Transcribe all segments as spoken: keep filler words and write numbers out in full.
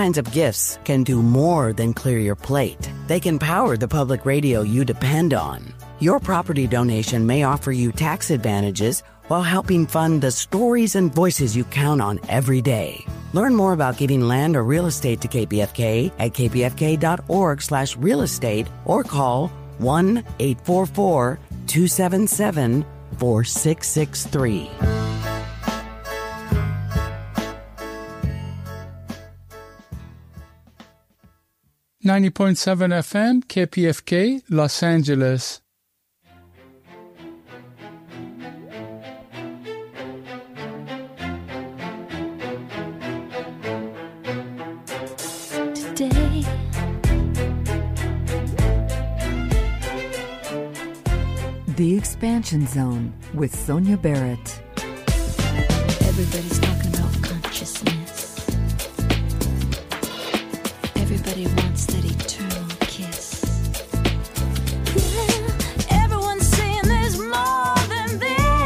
kinds of gifts can do more than clear your plate. They can power the public radio you depend on. Your property donation may offer you tax advantages while helping fund the stories and voices you count on every day. Learn more about giving land or real estate to K P F K at kpfk.org slash real estate or call one eight four four, two seven seven, four six six three. ninety point seven F M, K P F K, Los Angeles. Today, The Expansion Zone with Sonia Barrett. everybody's talking about consciousness. Everybody wants that eternal kiss. Yeah, everyone's saying there's more than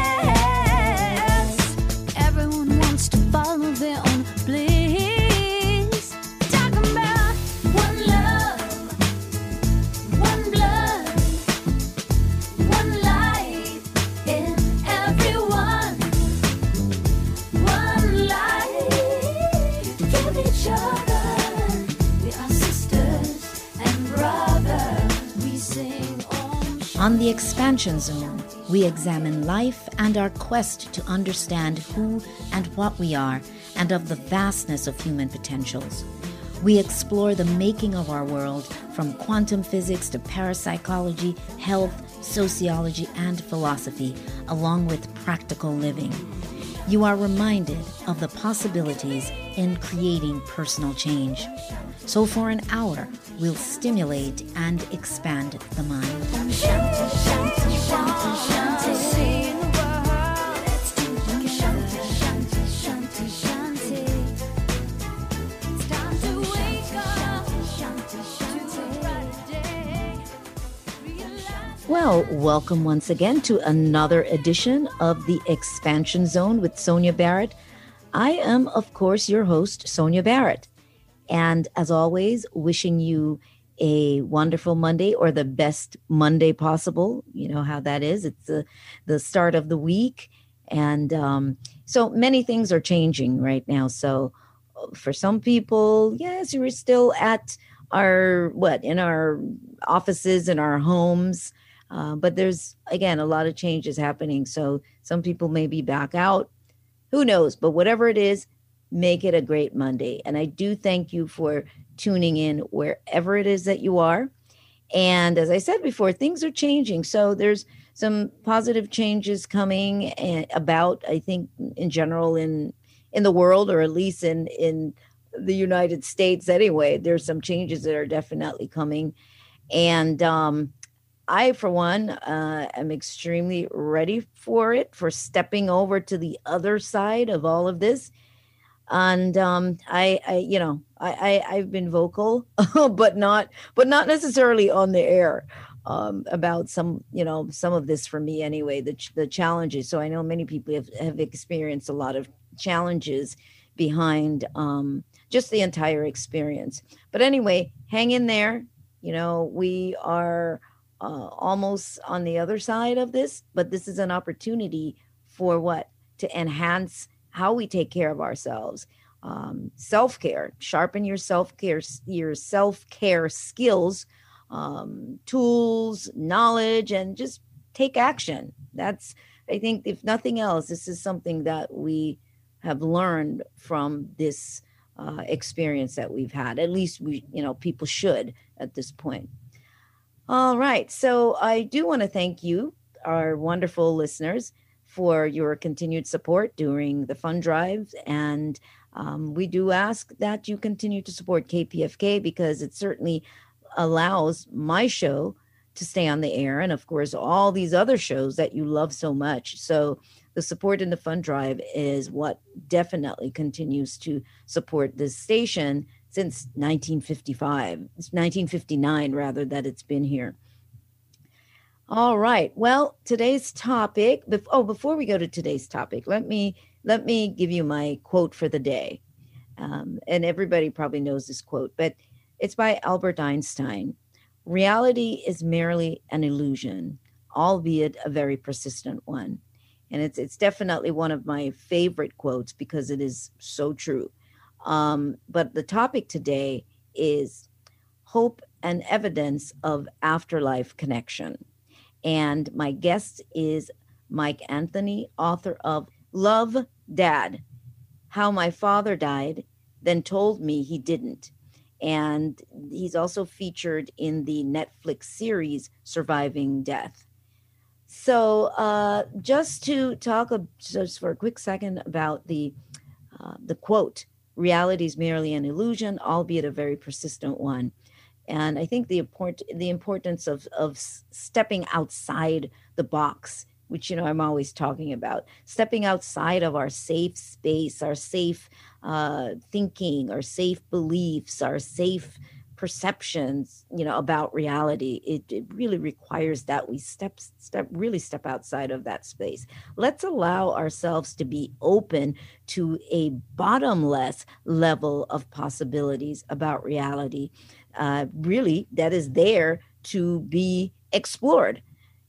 this. Everyone wants to follow their own bliss. Talking about one love, one blood, one light in everyone. One light, give each other. We are sisters and brothers. We sing Om Shanti. On The Expansion Zone, we examine life and our quest to understand who and what we are and of the vastness of human potentials. We explore the making of our world from quantum physics to parapsychology, health, sociology, and philosophy, along with practical living. You are reminded of the possibilities in creating personal change. So for an hour, we'll stimulate and expand the mind. Om Shanti, Shanti, Shanti, Shanti. Sing the word. Let's do it together. Shanti, Shanti, Shanti. It's time to wake up. Shanti, Shanti, to a brighter day. Realize. Well, welcome once again to another edition of The Expansion Zone with Sonia Barrett. I am, of course, your host, Sonia Barrett. And as always, wishing you a wonderful Monday, or the best Monday possible. You know how that is. It's the, the start of the week. And um, so many things are changing right now. So for some people, yes, we're still at our, what, in our offices, in our homes. Uh, but there's, again, a lot of changes happening. So some people may be back out. Who knows? But whatever it is, make it a great Monday. And I do thank you for tuning in wherever it is that you are. And as I said before, things are changing. So there's some positive changes coming about, I think, in general in in the world, or at least in, in the United States anyway. There's some changes that are definitely coming. And um, I, for one, uh, am extremely ready for it, for stepping over to the other side of all of this. And um, I, I, you know, I, I, I've been vocal, but not, but not necessarily on the air um, about some, you know, some of this for me anyway. The the challenges. So I know many people have, have experienced a lot of challenges behind um, just the entire experience. But anyway, hang in there. You know, we are uh, almost on the other side of this, but this is an opportunity for what? To enhance how we take care of ourselves, um, self-care, sharpen your self-care, your self-care skills, um, tools, knowledge, and just take action. That's, I think, if nothing else, this is something that we have learned from this uh, experience that we've had. At least we, you know, people should at this point. All right. So I do want to thank you, our wonderful listeners, for your continued support during the fund drives. And um, we do ask that you continue to support K P F K, because it certainly allows my show to stay on the air. And of course, all these other shows that you love so much. So the support in the fund drive is what definitely continues to support this station since nineteen fifty-five. It's nineteen fifty-nine, rather, that it's been here. All right. Well, today's topic. Oh, before we go to today's topic, let me let me give you my quote for the day. Um, and everybody probably knows this quote, but it's by Albert Einstein. Reality is merely an illusion, albeit a very persistent one. And it's it's definitely one of my favorite quotes because it is so true. Um, but the topic today is hope and evidence of afterlife connection. And my guest is Mike Anthony, author of Love, Dad, How My Father Died, Then Told Me He Didn't. And he's also featured in the Netflix series Surviving Death. So uh, just to talk a, just for a quick second about the uh, the quote, reality is merely an illusion, albeit a very persistent one. And I think the import, the importance of, of stepping outside the box, which, you know, I'm always talking about, stepping outside of our safe space, our safe uh, thinking, our safe beliefs, our safe perceptions, you know, about reality. It, it really requires that we step, step, really step outside of that space. Let's allow ourselves to be open to a bottomless level of possibilities about reality. Uh, really, that is there to be explored.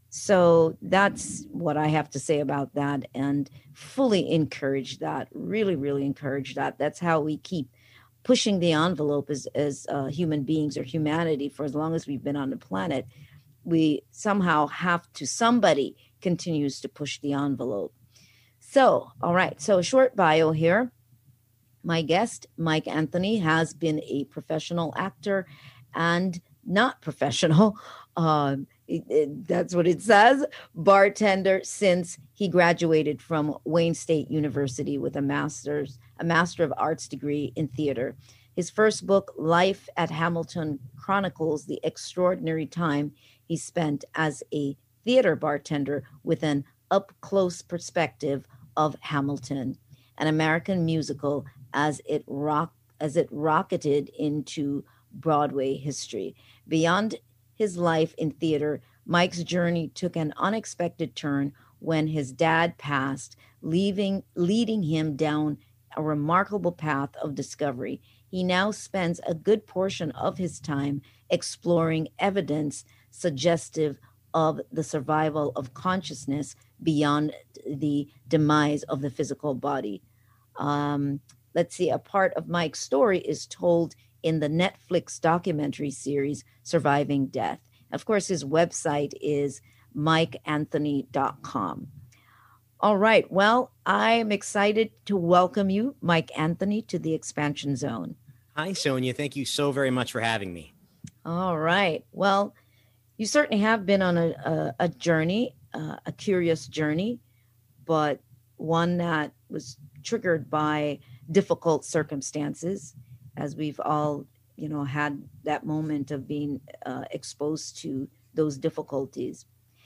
So that's what I have to say about that, and fully encourage that, really, really encourage that. That's how we keep pushing the envelope as, as uh, human beings or humanity for as long as we've been on the planet. We somehow have to, somebody continues to push the envelope. So, all right, so a short bio here. My guest, Mike Anthony, has been a professional actor and not professional. Um, it, it, that's what it says. Bartender since he graduated from Wayne State University with a master's, a Master of Arts degree in theater. His first book, Life at Hamilton, chronicles the extraordinary time he spent as a theater bartender with an up-close perspective of Hamilton, an American musical as it rock as it rocketed into Broadway history. Beyond his life in theater, Mike's journey took an unexpected turn when his dad passed, leaving leading him down a remarkable path of discovery. He now spends a good portion of his time exploring evidence suggestive of the survival of consciousness beyond the demise of the physical body. Um, let's see, a part of Mike's story is told in the Netflix documentary series, Surviving Death. Of course, his website is mike anthony dot com. All right. Well, I'm excited to welcome you, Mike Anthony, to the Expansion Zone. Hi, Sonia. Thank you so very much for having me. All right. Well, you certainly have been on a, a, a journey, uh, a curious journey, but one that was triggered by difficult circumstances, as we've all, you know, had that moment of being uh, exposed to those difficulties.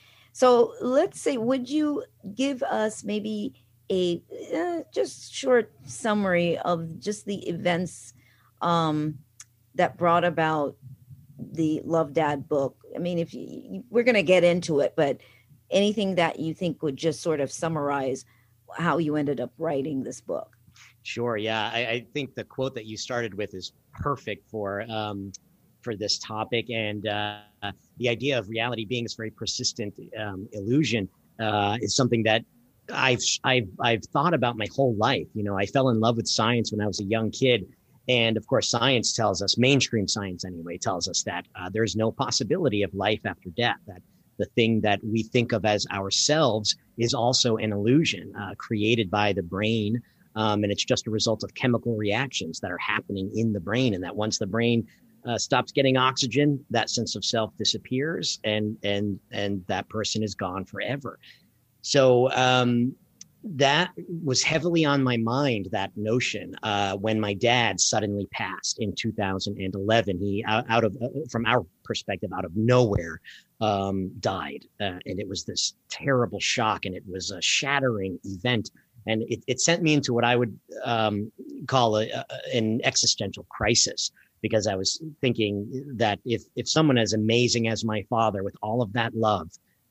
So let's say, would you give us maybe a uh, just short summary of just the events um, that brought about the Love, Dad book? I mean, if you, we're going to get into it, but anything that you think would just sort of summarize how you ended up writing this book. Sure. Yeah. I, I think the quote that you started with is perfect for um, for this topic. And uh, the idea of reality being this very persistent um, illusion uh, is something that I've, I've, I've thought about my whole life. You know, I fell in love with science when I was a young kid. And of course, science tells us, mainstream science anyway, tells us that uh, there's no possibility of life after death, that the thing that we think of as ourselves is also an illusion uh, created by the brain. Um, and it's just a result of chemical reactions that are happening in the brain. And that once the brain uh, stops getting oxygen, that sense of self disappears, and and and that person is gone forever. So um, that was heavily on my mind, that notion, uh, when my dad suddenly passed in two thousand eleven. He, out, out of, uh, from our perspective, out of nowhere, um, died. Uh, and it was this terrible shock, and it was a shattering event. And it, it sent me into what I would um, call a, a, an existential crisis, because I was thinking that if if someone as amazing as my father, with all of that love,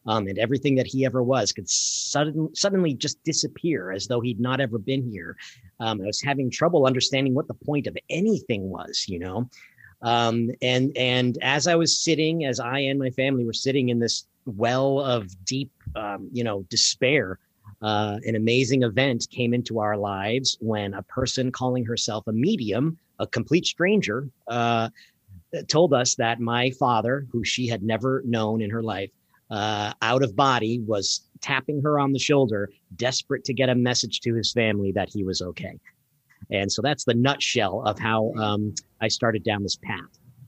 Um, and everything that he ever was could sudden, suddenly just disappear as though he'd not ever been here. Um, I was having trouble understanding what the point of anything was, you know. Um, and and as I was sitting, as I and my family were sitting in this well of deep, um, you know, despair, uh, an amazing event came into our lives when a person calling herself a medium, a complete stranger, uh, told us that my father, who she had never known in her life, uh, out of body, was tapping her on the shoulder, desperate to get a message to his family that he was okay. And so that's the nutshell of how um, I started down this path.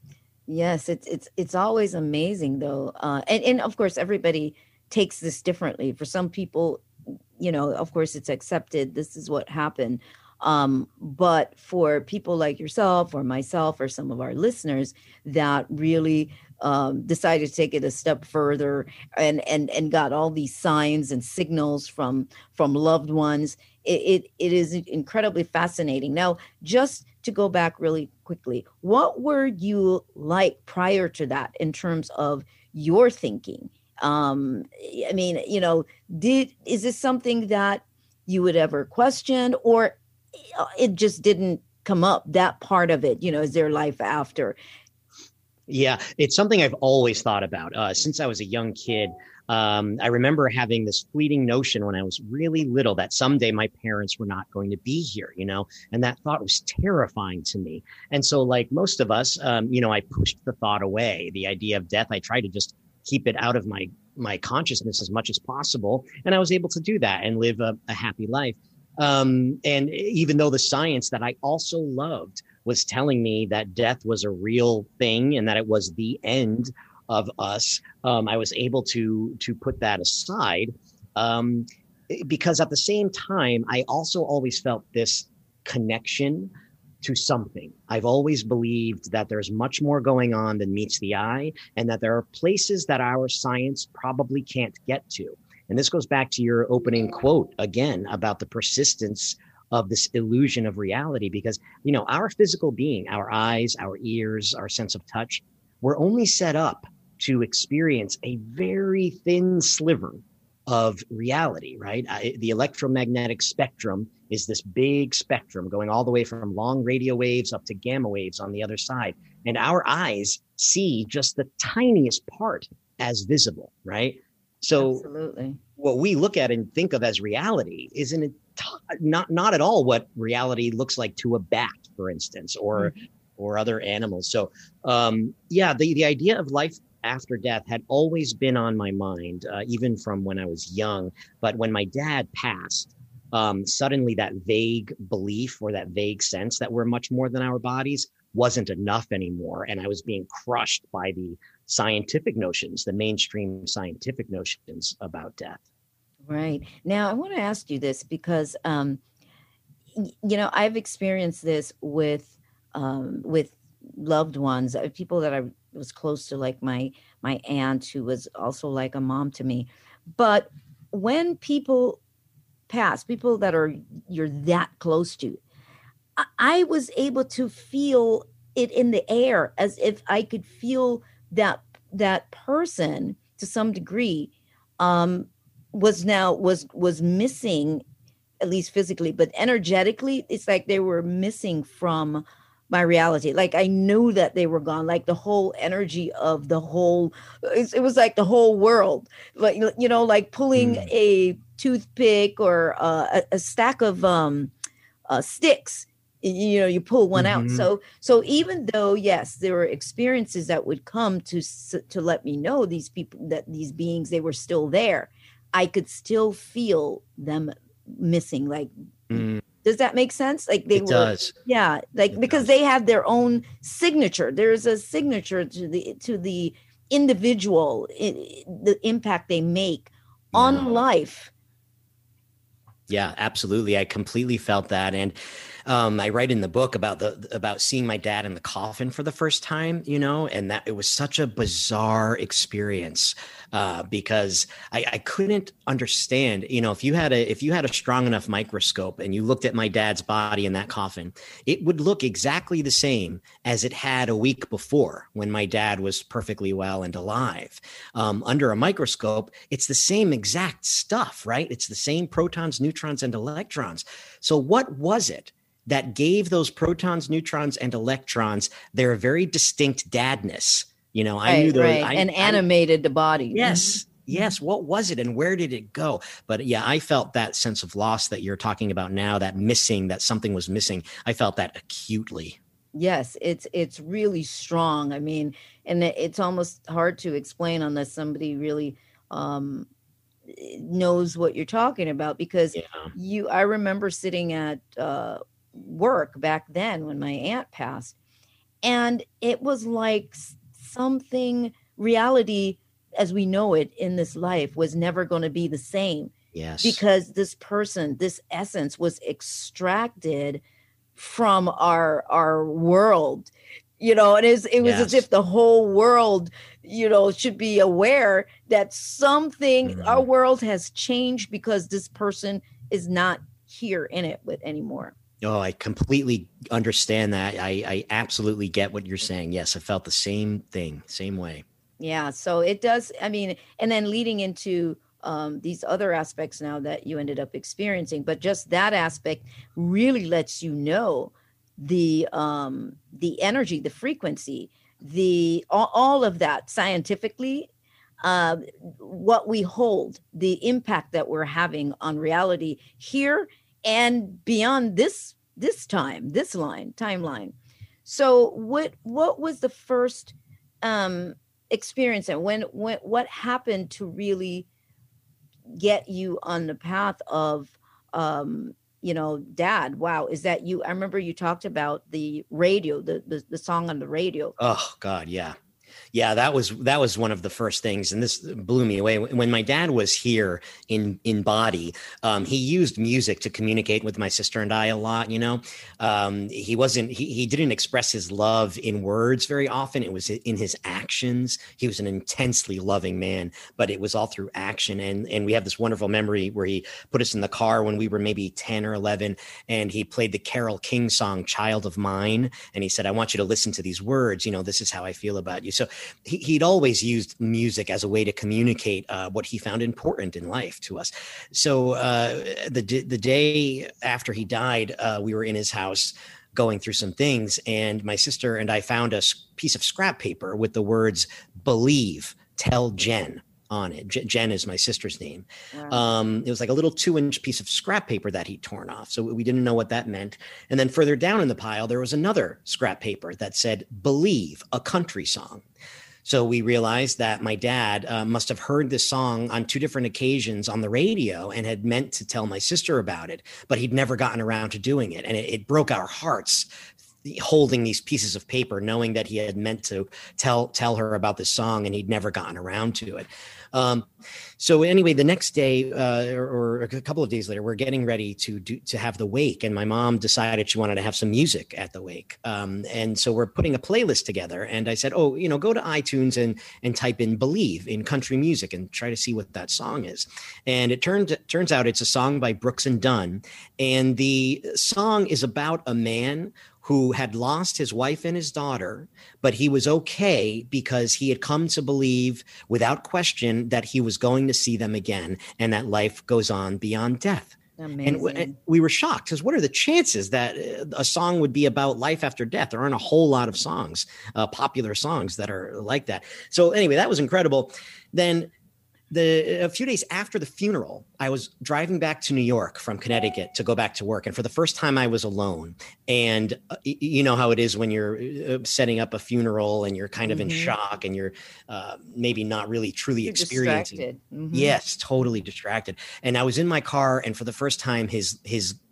Yes, it's it's it's always amazing though, uh, and and of course everybody takes this differently. For some people, you know, of course it's accepted. This is what happened. Um, but for people like yourself or myself or some of our listeners that really um, decided to take it a step further and and and got all these signs and signals from from loved ones, it it, it is incredibly fascinating. Now, just to go back really quickly, what were you like prior to that in terms of your thinking? Um, I mean, you know, did is this something that you would ever question, or it just didn't come up, that part of it? You know, is there life after? Yeah, it's something I've always thought about uh, since I was a young kid. Um, I remember having this fleeting notion when I was really little that someday my parents were not going to be here, you know, and that thought was terrifying to me. And so like most of us, um, you know, I pushed the thought away. The idea of death, I tried to just keep it out of my my consciousness as much as possible. And I was able to do that and live a, a happy life. Um, and even though the science that I also loved was telling me that death was a real thing and that it was the end of us, um, I was able to to put that aside, um, because at the same time, I also always felt this connection to something. I've always believed that there's much more going on than meets the eye, and that there are places that our science probably can't get to. And this goes back to your opening quote again about the persistence of this illusion of reality, because, you know, our physical being, our eyes, our ears, our sense of touch, we're only set up to experience a very thin sliver of reality, right? Uh, the electromagnetic spectrum is this big spectrum going all the way from long radio waves up to gamma waves on the other side. And our eyes see just the tiniest part as visible, right? So Absolutely. What we look at and think of as reality isn't it t- not not at all what reality looks like to a bat, for instance, or mm-hmm. or other animals. So um, yeah, the, the idea of life after death had always been on my mind, uh, even from when I was young. But when my dad passed, um, suddenly that vague belief or that vague sense that we're much more than our bodies wasn't enough anymore. And I was being crushed by the scientific notions, the mainstream scientific notions about death. Right. Now, I want to ask you this because, um, y- you know, I've experienced this with um, with loved ones, uh, people that I was close to, like my my aunt, who was also like a mom to me. But when people pass, people that are you're that close to, I, I was able to feel it in the air, as if I could feel that that person to some degree um, was now was was missing, at least physically, but energetically, it's like they were missing from my reality. Like I knew that they were gone, like the whole energy of the whole, it, it was like the whole world, like, you know, like pulling mm. a toothpick or uh, a, a stack of um, uh, sticks. You know, you pull one mm-hmm. out. So, so even though, yes, there were experiences that would come to to let me know these people, that these beings, they were still there, I could still feel them missing. Like, mm. does that make sense? Like they it were, does. yeah, like it because does. They have their own signature. There's a signature to the to the individual, it, the impact they make yeah. on life. Yeah, absolutely. I completely felt that. And Um, I write in the book about the about seeing my dad in the coffin for the first time, you know, and that it was such a bizarre experience uh, because I, I couldn't understand, you know, if you had a if you had a strong enough microscope and you looked at my dad's body in that coffin, it would look exactly the same as it had a week before when my dad was perfectly well and alive. Um, under a microscope, it's the same exact stuff, right? It's the same protons, neutrons, and electrons. So what was it that gave those protons, neutrons, and electrons their very distinct dadness? You know, I right, knew those. right. I, and I, animated the body. Yes. Yes. What was it and where did it go? But yeah, I felt that sense of loss that you're talking about now, that missing, that something was missing. I felt that acutely. Yes, it's it's really strong. I mean, and it- it's almost hard to explain unless somebody really um, knows what you're talking about. Because Yeah. you, I remember sitting at uh, work back then when my aunt passed, and it was like s- something reality as we know it in this life was never going to be the same Yes. because this person, this essence was extracted from our our world, you know, and it was, it was as Yes. if the whole world, you know, should be aware that something, Mhm. our world has changed because this person is not here in it with anymore. Oh, I completely understand that. I, I absolutely get what you're saying. Yes, I felt the same thing, same way. Yeah, so it does. I mean, and then leading into um, these other aspects now that you ended up experiencing, but just that aspect really lets you know the um, the energy, the frequency, the all, all of that scientifically, uh, what we hold, the impact that we're having on reality here and beyond this this time, this line timeline. So, what what was the first um, experience and when when what happened to really get you on the path of um you know, dad, wow, is that you? I remember you talked about the radio, the the, the song on the radio. Oh God, yeah. Yeah, that was that was one of the first things, and this blew me away. When my dad was here in in body, um, he used music to communicate with my sister and I a lot. You know, um, he wasn't he he didn't express his love in words very often. It was in his actions. He was an intensely loving man, but it was all through action. And and we have this wonderful memory where he put us in the car when we were maybe ten or eleven, and he played the Carole King song "Child of Mine," and he said, "I want you to listen to these words. You know, this is how I feel about you." So he, he'd always used music as a way to communicate uh, what he found important in life to us. So uh, the the day after he died, uh, we were in his house going through some things, and my sister and I found a piece of scrap paper with the words "Believe, tell Jen" on it. J- Jen is my sister's name. Wow. Um, it was like a little two inch piece of scrap paper that he'd torn off. So we didn't know what that meant. And then further down in the pile, there was another scrap paper that said, "Believe, a country song." So we realized that my dad uh, must have heard this song on two different occasions on the radio and had meant to tell my sister about it, but he'd never gotten around to doing it. And it, it broke our hearts holding these pieces of paper, knowing that he had meant to tell tell her about this song and he'd never gotten around to it. Um, so anyway, the next day uh, or, or a couple of days later, we're getting ready to do to have the wake, and my mom decided she wanted to have some music at the wake. Um, and so we're putting a playlist together. And I said, "Oh, you know, go to iTunes and and type in 'Believe' in country music and try to see what that song is." And it turned turns out it's a song by Brooks and Dunn, and the song is about a man who had lost his wife and his daughter, but he was okay because he had come to believe without question that he was going to see them again and that life goes on beyond death. Amazing. And w- and we were shocked because what are the chances that uh, a song would be about life after death? There aren't a whole lot of songs, uh, popular songs that are like that. So anyway, that was incredible. Then The, a few days after the funeral, I was driving back to New York from Connecticut to go back to work. And for the first time, I was alone. And uh, y- you know how it is when you're uh, setting up a funeral and you're kind of in Mhm. shock and you're uh, maybe not really truly You're experiencing. distracted. Mhm. Yes, totally distracted. And I was in my car, and for the first time, his his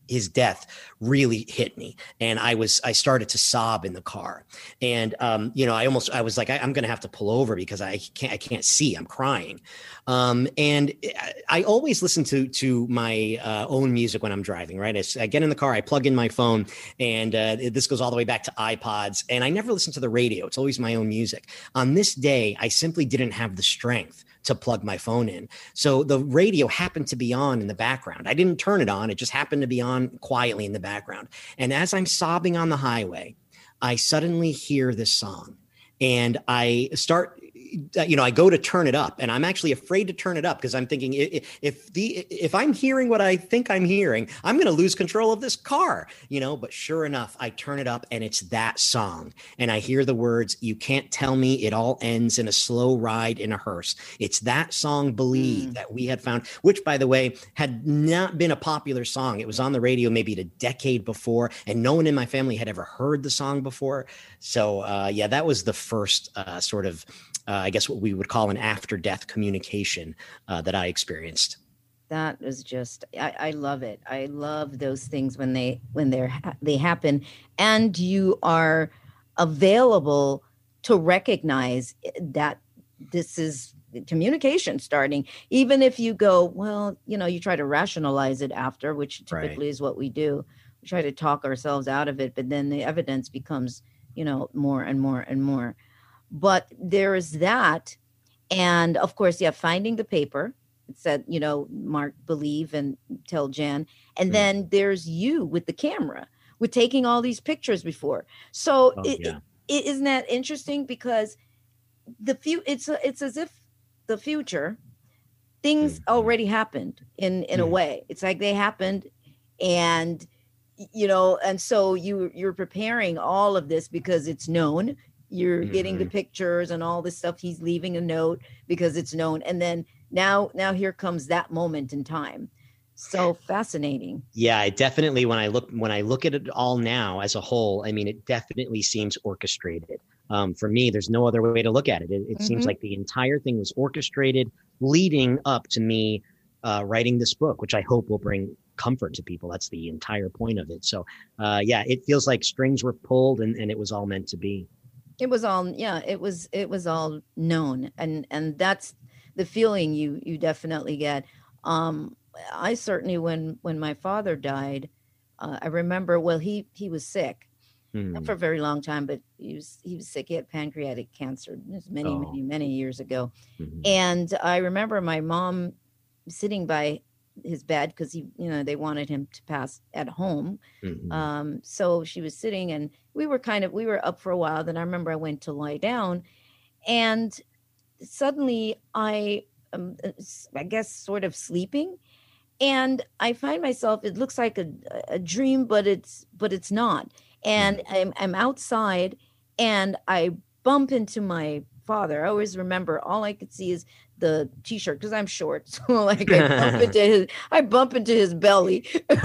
his death really hit me. And I was, I started to sob in the car. And, um, you know, I almost, I was like, I, I'm going to have to pull over because I can't, I can't see, I'm crying. Um, and I always listen to, to my uh, own music when I'm driving, right? As I get in the car, I plug in my phone, and uh, this goes all the way back to iPods, and I never listen to the radio. It's always my own music. On this day, I simply didn't have the strength to plug my phone in. So the radio happened to be on in the background. I didn't turn it on. It just happened to be on quietly in the background. And as I'm sobbing on the highway, I suddenly hear this song, and I start, you know, I go to turn it up, and I'm actually afraid to turn it up because I'm thinking if, if the if I'm hearing what I think I'm hearing, I'm going to lose control of this car, you know. But sure enough, I turn it up, and it's that song, and I hear the words, "You can't tell me it all ends in a slow ride in a hearse." It's that song, "Believe," mm. that we had found, which, by the way, had not been a popular song. It was on the radio maybe a decade before, and no one in my family had ever heard the song before. So, uh, yeah, that was the first uh, sort of Uh, I guess what we would call an after-death communication uh, that I experienced. That was just, I, I love it. I love those things when they when they're they happen, and you are available to recognize that this is communication starting. Even if you go, well, you know, you try to rationalize it after, which typically right. is what we do. We try to talk ourselves out of it, but then the evidence becomes, you know, more and more and more. But there is that. And of course, yeah, finding the paper. It said, you know, Mark, believe and tell Jan. And mm. then there's you with the camera, with taking all these pictures before. So oh, it, yeah. it, isn't that interesting? Because the few, it's a, it's as if the future things mm. already happened in, in mm. a way. It's like they happened, and, you know, and so you, you're preparing all of this because it's known. You're mm-hmm. getting the pictures and all this stuff. He's leaving a note because it's known. And then now, now here comes that moment in time. So fascinating. Yeah, it definitely, when I look, when I look at it all now as a whole, I mean, it definitely seems orchestrated. Um, for me, there's no other way to look at it. It, it mm-hmm. seems like the entire thing was orchestrated leading up to me uh, writing this book, which I hope will bring comfort to people. That's the entire point of it. So uh, yeah, it feels like strings were pulled, and, and it was all meant to be. It was all, yeah, it was, it was all known. And, and that's the feeling you, you definitely get. Um, I certainly, when, when my father died, uh, I remember, well, he, he was sick mm. not for a very long time, but he was, he was sick. He had pancreatic cancer. It was many, oh. many, many years ago. Mm-hmm. And I remember my mom sitting by his bed because he, you know, they wanted him to pass at home. Mm-hmm. Um, so she was sitting, and we were kind of, we were up for a while. Then I remember I went to lie down, and suddenly I, um, I guess, sort of sleeping, and I find myself, it looks like a, a dream, but it's, but it's not. And mm-hmm. I'm, I'm outside, and I bump into my father. I always remember, all I could see is the t-shirt because I'm short. So like I bump into his, I bump into his belly.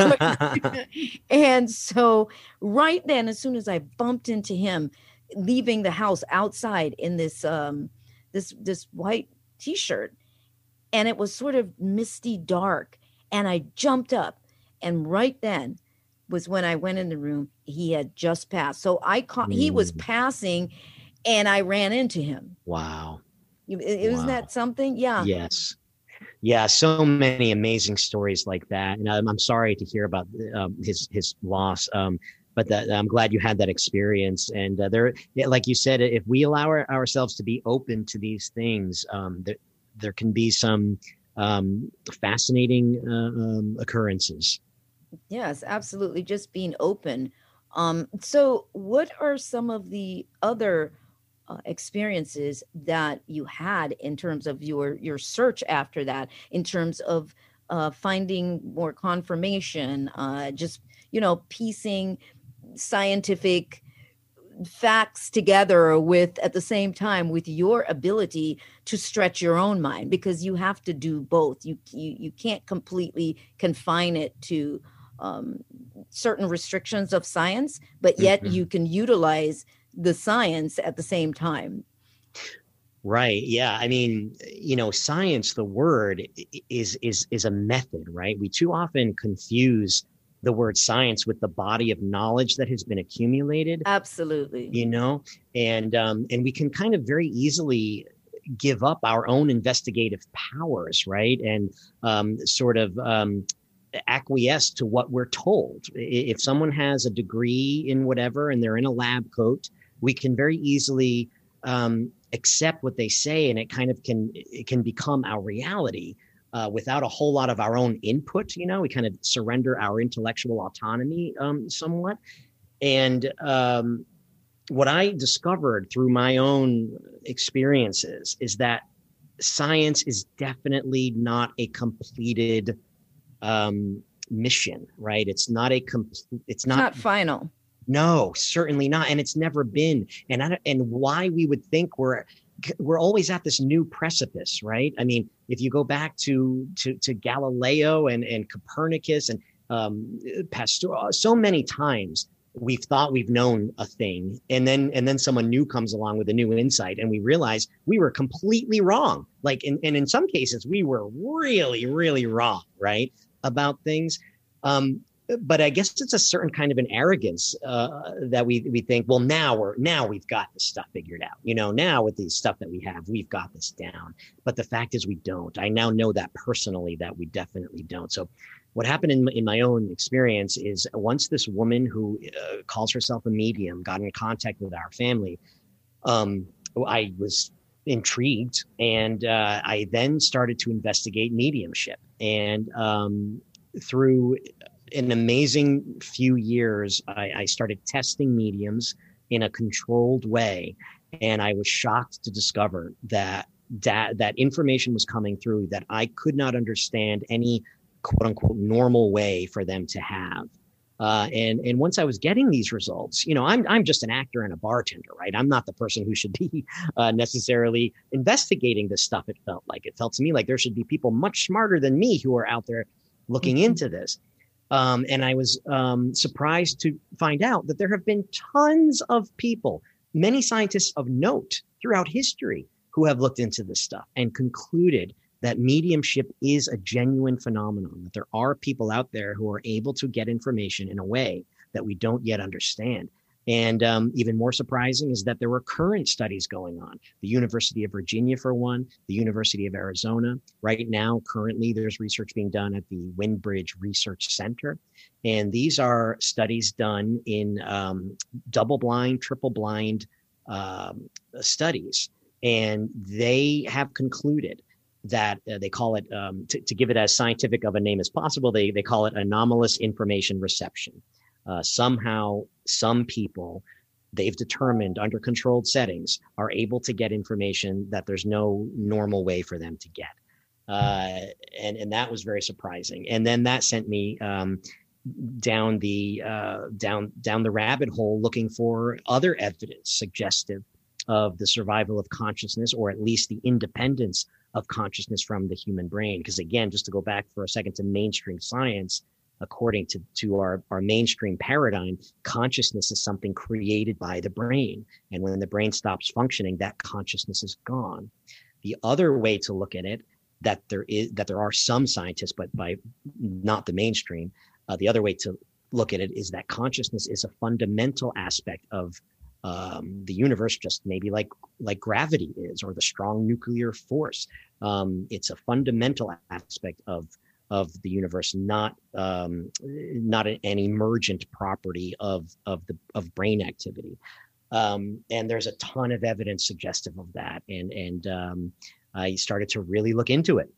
And so right then, as soon as I bumped into him, leaving the house outside in this, um, this, this white t-shirt, and it was sort of misty dark, and I jumped up, and right then was when I went in the room. He had just passed. So I caught, mm. he was passing, and I ran into him. Wow. Isn't wow. that something? Yeah. Yes. Yeah. So many amazing stories like that. And I'm, I'm sorry to hear about um, his, his loss. Um, but that, I'm glad you had that experience. And uh, there, like you said, if we allow our, ourselves to be open to these things, um, there, there can be some um, fascinating uh, um, occurrences. Yes, absolutely. Just being open. Um, so what are some of the other Uh, experiences that you had in terms of your your search after that, in terms of uh, finding more confirmation, uh, just, you know, piecing scientific facts together with, at the same time, with your ability to stretch your own mind, because you have to do both. You you, you can't completely confine it to um, certain restrictions of science, but yet mm-hmm. you can utilize the science at the same time. Right. Yeah. I mean, you know, science, the word is, is, is a method, right? We too often confuse the word science with the body of knowledge that has been accumulated. Absolutely. You know, and um, and we can kind of very easily give up our own investigative powers, right? And um, sort of um, acquiesce to what we're told. If someone has a degree in whatever and they're in a lab coat, we can very easily um, accept what they say, and it kind of can it can become our reality uh, without a whole lot of our own input. You know, we kind of surrender our intellectual autonomy um, somewhat. And um, what I discovered through my own experiences is that science is definitely not a completed um, mission, right? It's not a complete, it's not, Not final. no, certainly not. And it's never been. And I, don't- and why we would think we're, we're always at this new precipice, right? I mean, if you go back to, to, to Galileo and, and Copernicus and um, Pasteur, so many times, we've thought we've known a thing, and then and then someone new comes along with a new insight, and we realize we were completely wrong. Like, in, and in some cases, we were really, really wrong, right, about things. Um, but I guess it's a certain kind of an arrogance uh, that we we think, well, now we're now we've got this stuff figured out. You know, now with the stuff that we have, we've got this down. But the fact is, we don't. I now know that personally, that we definitely don't. So what happened in, in my own experience is once this woman who uh, calls herself a medium got in contact with our family, um, I was intrigued, and uh, I then started to investigate mediumship. And um, through an amazing few years, I, I started testing mediums in a controlled way. And I was shocked to discover that that, that information was coming through that I could not understand any quote unquote normal way for them to have. Uh, and, and once I was getting these results, you know, I'm, I'm just an actor and a bartender, right? I'm not the person who should be uh, necessarily investigating this stuff. It felt like, it felt to me like there should be people much smarter than me who are out there looking mm-hmm. into this. Um, and I was um, surprised to find out that there have been tons of people, many scientists of note throughout history, who have looked into this stuff and concluded that mediumship is a genuine phenomenon, that there are people out there who are able to get information in a way that we don't yet understand. And um, even more surprising is that there were current studies going on. The University of Virginia, for one, the University of Arizona. Right now, currently, there's research being done at the Windbridge Research Center. And these are studies done in um, double-blind, triple-blind um, studies. And they have concluded that uh, they call it, um, to, to give it as scientific of a name as possible, they, they call it anomalous information reception. Uh, somehow, some people, they've determined under controlled settings, are able to get information that there's no normal way for them to get. Uh, and, and that was very surprising. And then that sent me um, down the uh, down down the rabbit hole looking for other evidence suggestive of the survival of consciousness, or at least the independence of consciousness from the human brain. Because again, just to go back for a second to mainstream science, according to, to our, our mainstream paradigm, consciousness is something created by the brain. And when the brain stops functioning, that consciousness is gone. The other way to look at it, that there is, that there are some scientists, but by not the mainstream, uh, the other way to look at it is that consciousness is a fundamental aspect of Um, the universe, just maybe like like gravity is, or the strong nuclear force. Um, it's a fundamental aspect of of the universe, not um, not an, an emergent property of of the of brain activity. Um, and there's a ton of evidence suggestive of that. And and um, I started to really look into it.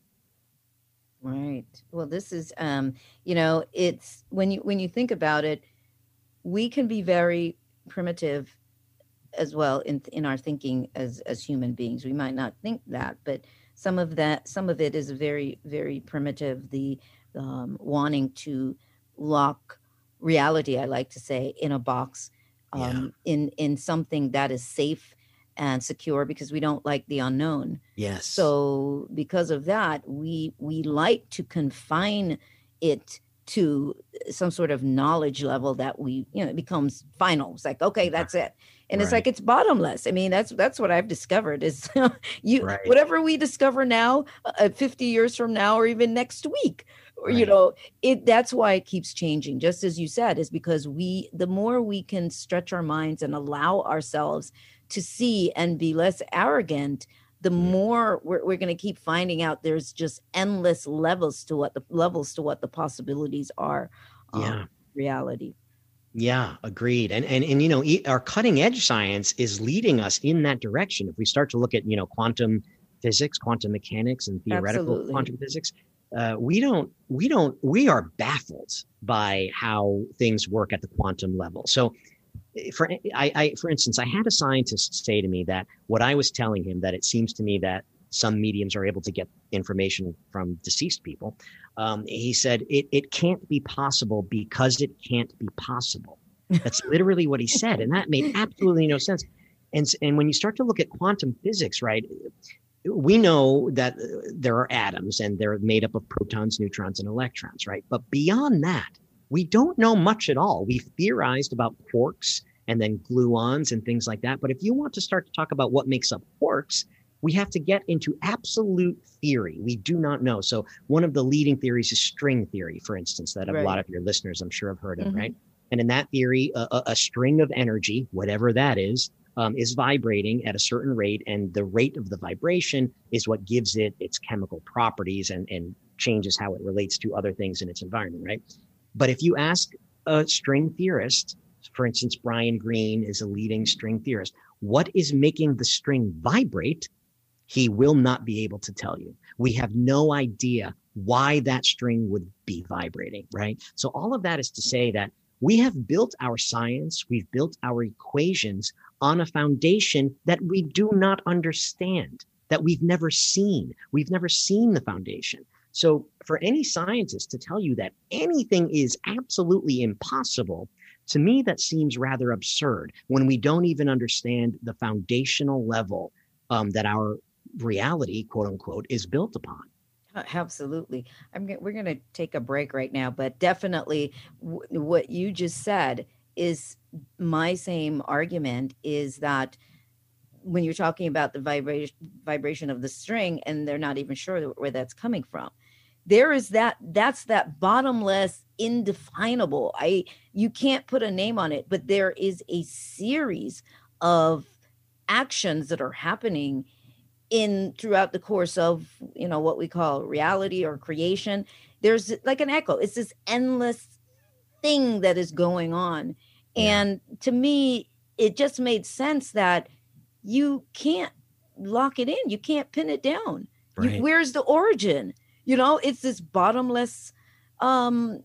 Right. Well, this is, um, you know, it's when you when you think about it, we can be very primitive as well in in our thinking as as human beings. We might not think that, but some of that, some of it is very, very primitive. The um, wanting to lock reality, I like to say, in a box, um, yeah. in in something that is safe and secure, because we don't like the unknown. Yes. So because of that, we we like to confine it to some sort of knowledge level that we, you know, it becomes final. It's like, okay, that's it. And right. It's like, it's bottomless. I mean, that's, that's what I've discovered is you, right. whatever we discover now, uh, fifty years from now, or even next week, or, you Right. know, it that's why it keeps changing. Just as you said, is because we the more we can stretch our minds and allow ourselves to see and be less arrogant, the Mm. more we're, we're going to keep finding out there's just endless levels to what the levels to what the possibilities are. um, Yeah. Reality. Yeah, agreed. And and and you know, e- our cutting edge science is leading us in that direction. If we start to look at, you know, quantum physics, quantum mechanics, and theoretical Absolutely. quantum physics, uh, we don't we don't we are baffled by how things work at the quantum level. So, eh, for I, I for instance, I had a scientist say to me that what I was telling him, that it seems to me that some mediums are able to get information from deceased people. Um, he said it it can't be possible because it can't be possible. That's literally what he said, and that made absolutely no sense. And s- and when you start to look at quantum physics, right, we know that uh, there are atoms and they're made up of protons, neutrons, and electrons, right? But beyond that, we don't know much at all. We've theorized about quarks and then gluons and things like that. But if you want to start to talk about what makes up quarks, we have to get into absolute theory. We do not know. So one of the leading theories is string theory, for instance, that a Right. lot of your listeners, I'm sure, have heard of, Mhm. right? And in that theory, a, a- a string of energy, whatever that is, um, is vibrating at a certain rate, and the rate of the vibration is what gives it its chemical properties and, and changes how it relates to other things in its environment, right? But if you ask a string theorist, for instance, Brian Greene is a leading string theorist, what is making the string vibrate? He will not be able to tell you. We have no idea why that string would be vibrating, right? So all of that is to say that we have built our science, we've built our equations on a foundation that we do not understand, that we've never seen. We've never seen the foundation. So for any scientist to tell you that anything is absolutely impossible, to me, that seems rather absurd when we don't even understand the foundational level um, that our reality, quote unquote, is built upon. Uh, Absolutely. I'm g- we're going to take a break right now, but definitely w- what you just said is my same argument, is that when you're talking about the vibration vibration of the string and they're not even sure where that's coming from, there is that that's that bottomless indefinable. I You can't put a name on it, but there is a series of actions that are happening in throughout the course of, you know, what we call reality or creation. There's like an echo. It's this endless thing that is going on. Yeah. And to me, it just made sense that you can't lock it in. You can't pin it down. You, Right. where's the origin? You know, it's this bottomless, um,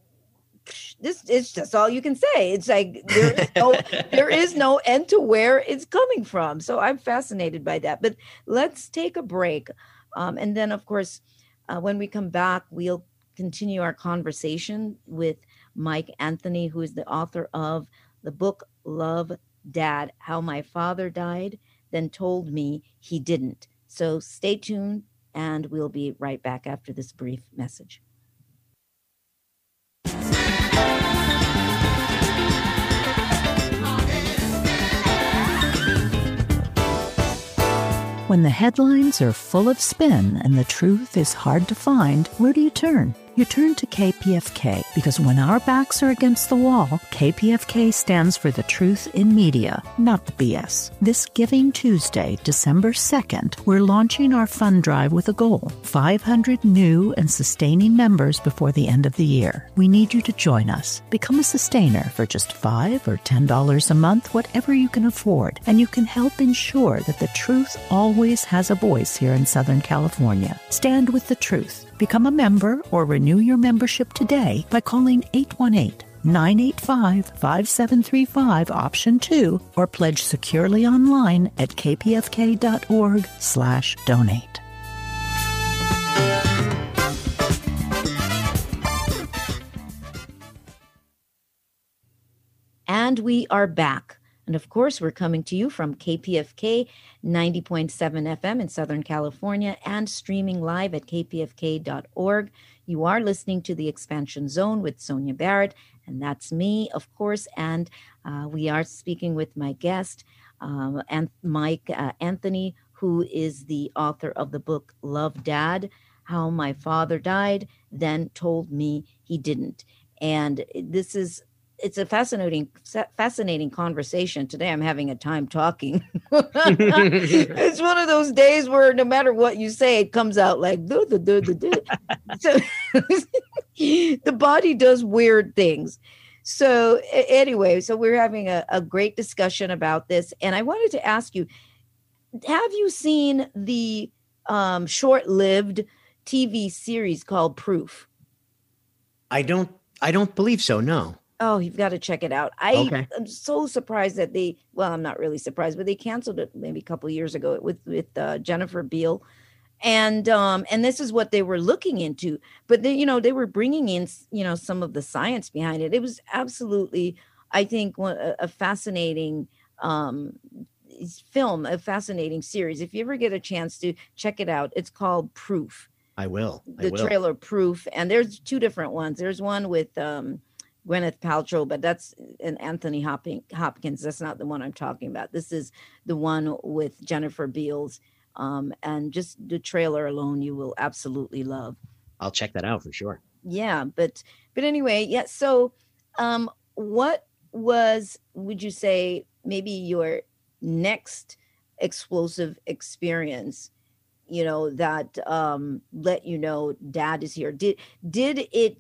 this is just all you can say. It's like there is no there is no end to where it's coming from. So I'm fascinated by that. But let's take a break. Um, and then, of course, uh, when we come back, we'll continue our conversation with Mike Anthony, who is the author of the book Love, Dad, How My Father Died, Then Told Me He Didn't. So stay tuned, and we'll be right back after this brief message. When the headlines are full of spin and the truth is hard to find, where do you turn? You turn to K P F K, because when our backs are against the wall, K P F K stands for the truth in media, not the B S. This Giving Tuesday, December second, we're launching our fund drive with a goal: five hundred new and sustaining members before the end of the year. We need you to join us. Become a sustainer for just five dollars or ten dollars a month, whatever you can afford, and you can help ensure that the truth always has a voice here in Southern California. Stand with the truth. Become a member or renew your membership today by calling eight one eight, nine eight five, five seven three five option two, or pledge securely online at kpfk.org slash donate. And we are back. And of course, we're coming to you from K P F K ninety point seven F M in Southern California and streaming live at k p f k dot org. You are listening to The Expansion Zone with Sonia Barrett, and that's me, of course. And uh, we are speaking with my guest, um, and Mike uh, Anthony, who is the author of the book Love, Dad, how my father died, then told me he didn't. And this is, it's a fascinating, fascinating conversation. Today I'm having a time talking. It's one of those days where no matter what you say, it comes out like, duh, duh, duh, duh, duh. So the body does weird things. So anyway, so we're having a, a great discussion about this. And I wanted to ask you, have you seen the um, short-lived T V series called Proof? I don't, I don't believe so. No. Oh, you've got to check it out. I Okay. am so surprised that they, well, I'm not really surprised, but they canceled it maybe a couple of years ago with, with uh, Jennifer Beal. And, um, and this is what they were looking into, but they, you know, they were bringing in, you know, some of the science behind it. It was absolutely, I think, one, a, a fascinating, um, film, a fascinating series. If you ever get a chance to check it out, it's called Proof. I will. I The will. trailer Proof. And there's two different ones. There's one with, um, Gwyneth Paltrow, but that's an Anthony Hopkins. That's not the one I'm talking about. This is the one with Jennifer Beals. Um, and just the trailer alone, you will absolutely love. I'll check that out for sure. Yeah, but but anyway, yeah. So, um, what was, would you say, maybe your next explosive experience? You know, that um, let you know Dad is here. Did did it?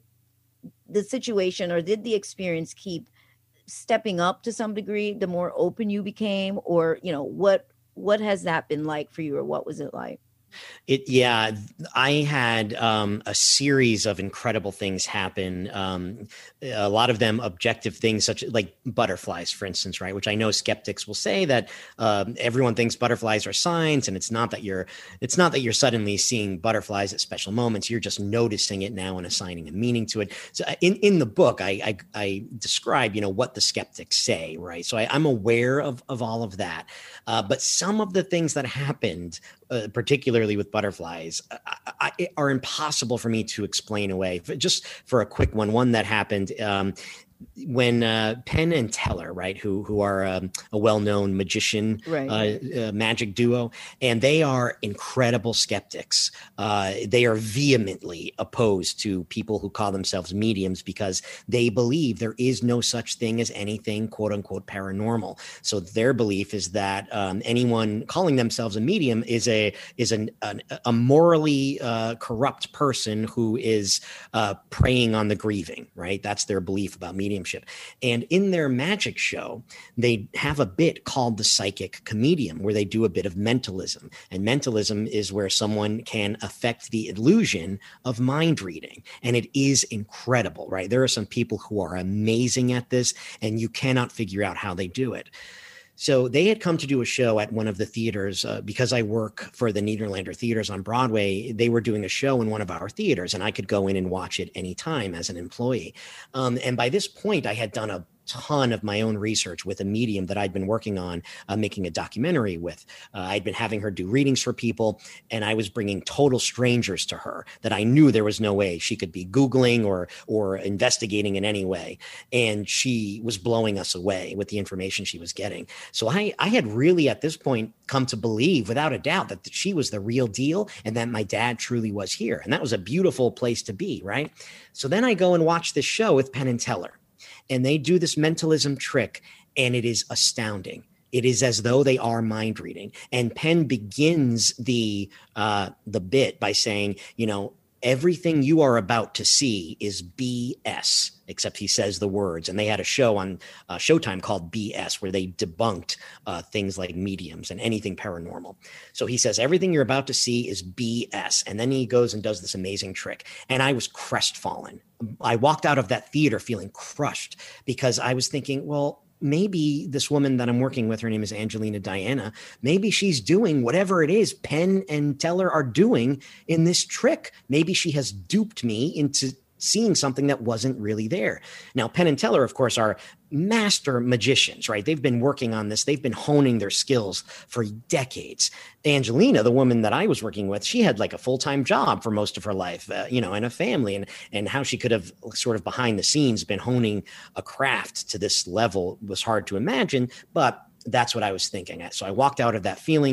The situation or did the experience keep stepping up to some degree the more open you became, or you know what what has that been like for you, or what was it like? It, yeah, I had um, a series of incredible things happen. Um, a lot of them objective things, such as like butterflies, for instance, right? Which I know skeptics will say that um, everyone thinks butterflies are signs, and it's not that you're it's not that you're suddenly seeing butterflies at special moments. You're just noticing it now and assigning a meaning to it. So in in the book, I I, I describe you know what the skeptics say, right? So I, I'm aware of of all of that, uh, but some of the things that happened. Uh, particularly with butterflies, I, I, are impossible for me to explain away. Just for a quick one, one that happened um, when uh, Penn and Teller, right, who who are um, a well-known magician, Right. uh, uh, magic duo, and they are incredible skeptics. Uh, they are vehemently opposed to people who call themselves mediums because they believe there is no such thing as anything "quote unquote" paranormal. So their belief is that um, anyone calling themselves a medium is a is an, an a morally uh, corrupt person who is uh, preying on the grieving. Right, that's their belief about mediumship. And in their magic show, they have a bit called the psychic comedian, where they do a bit of mentalism. And mentalism is where someone can affect the illusion of mind reading. And it is incredible, right? There are some people who are amazing at this, and you cannot figure out how they do it. So they had come to do a show at one of the theaters uh, because I work for the Niederlander Theaters on Broadway. They were doing a show in one of our theaters, and I could go in and watch it anytime as an employee. Um, and by this point, I had done a ton of my own research with a medium that I'd been working on, uh, making a documentary with. Uh, I'd been having her do readings for people, and I was bringing total strangers to her that I knew there was no way she could be Googling or or investigating in any way. And she was blowing us away with the information she was getting. So I, I had really at this point come to believe without a doubt that she was the real deal and that my dad truly was here. And that was a beautiful place to be, right? So then I go and watch this show with Penn and Teller. And they do this mentalism trick, and it is astounding. It is as though they are mind reading. And Penn begins the uh, the bit by saying, you know, everything you are about to see is B S, except he says the words. And they had a show on uh, Showtime called B S, where they debunked uh, things like mediums and anything paranormal. So he says, everything you're about to see is B S. And then he goes and does this amazing trick. And I was crestfallen. I walked out of that theater feeling crushed because I was thinking, well, maybe this woman that I'm working with, her name is Angelina Diana, maybe she's doing whatever it is Penn and Teller are doing in this trick. Maybe she has duped me into seeing something that wasn't really there. Now, Penn and Teller, of course, are master magicians, right? They've been working on this. They've been honing their skills for decades. Angelina, the woman that I was working with, she had like a full-time job for most of her life, uh, you know, and a family, and, and how she could have sort of behind the scenes been honing a craft to this level was hard to imagine, but that's what I was thinking. So I walked out of that feeling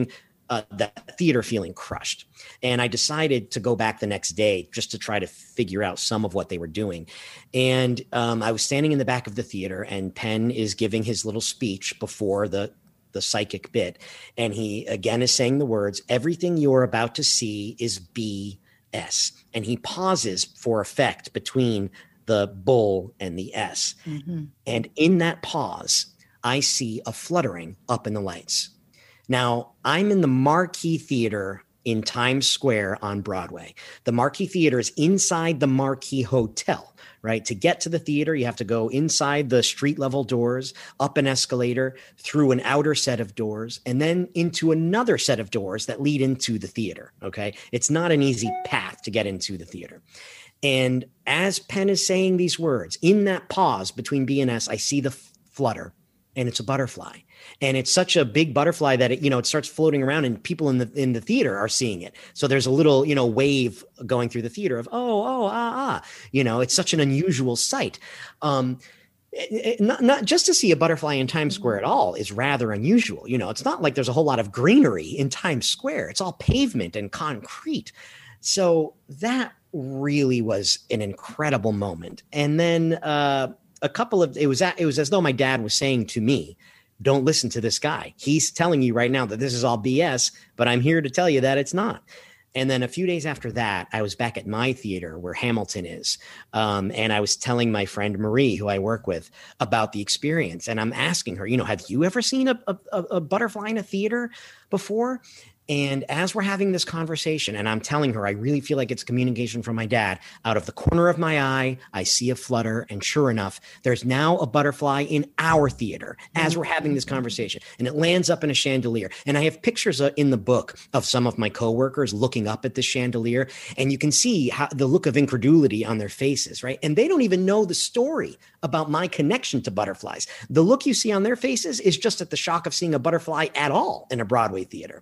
uh, the theater feeling crushed. And I decided to go back the next day just to try to figure out some of what they were doing. And um, I was standing in the back of the theater, and Penn is giving his little speech before the the psychic bit. And he again is saying the words, "Everything you're about to see is B S." And he pauses for effect between the bull and the S. Mm-hmm. And in that pause, I see a fluttering up in the lights. Now, I'm in the Marquee Theater in Times Square on Broadway. The Marquee Theater is inside the Marquee Hotel, right? To get to the theater, you have to go inside the street level doors, up an escalator, through an outer set of doors, and then into another set of doors that lead into the theater, okay? It's not an easy path to get into the theater. And as Penn is saying these words, in that pause between B and S, I see the f- flutter, and it's a butterfly. And it's such a big butterfly that it, you know, it starts floating around, and people in the in the theater are seeing it. So there's a little, you know, wave going through the theater of, oh, oh, ah, ah. You know, it's such an unusual sight. Um, it, it, not, not just to see a butterfly in Times Square at all is rather unusual. You know, it's not like there's a whole lot of greenery in Times Square. It's all pavement and concrete. So that really was an incredible moment. And then uh, a couple of, it was, it was as though my dad was saying to me, don't listen to this guy. He's telling you right now that this is all B S, but I'm here to tell you that it's not. And then a few days after that, I was back at my theater where Hamilton is. Um, and I was telling my friend Marie, who I work with, about the experience. And I'm asking her, you know, have you ever seen a, a, a butterfly in a theater before? And as we're having this conversation, and I'm telling her, I really feel like it's communication from my dad, out of the corner of my eye, I see a flutter. And sure enough, there's now a butterfly in our theater as we're having this conversation. And it lands up in a chandelier. And I have pictures in the book of some of my coworkers looking up at the chandelier. And you can see how the look of incredulity on their faces, right? And they don't even know the story about my connection to butterflies. The look you see on their faces is just at the shock of seeing a butterfly at all in a Broadway theater.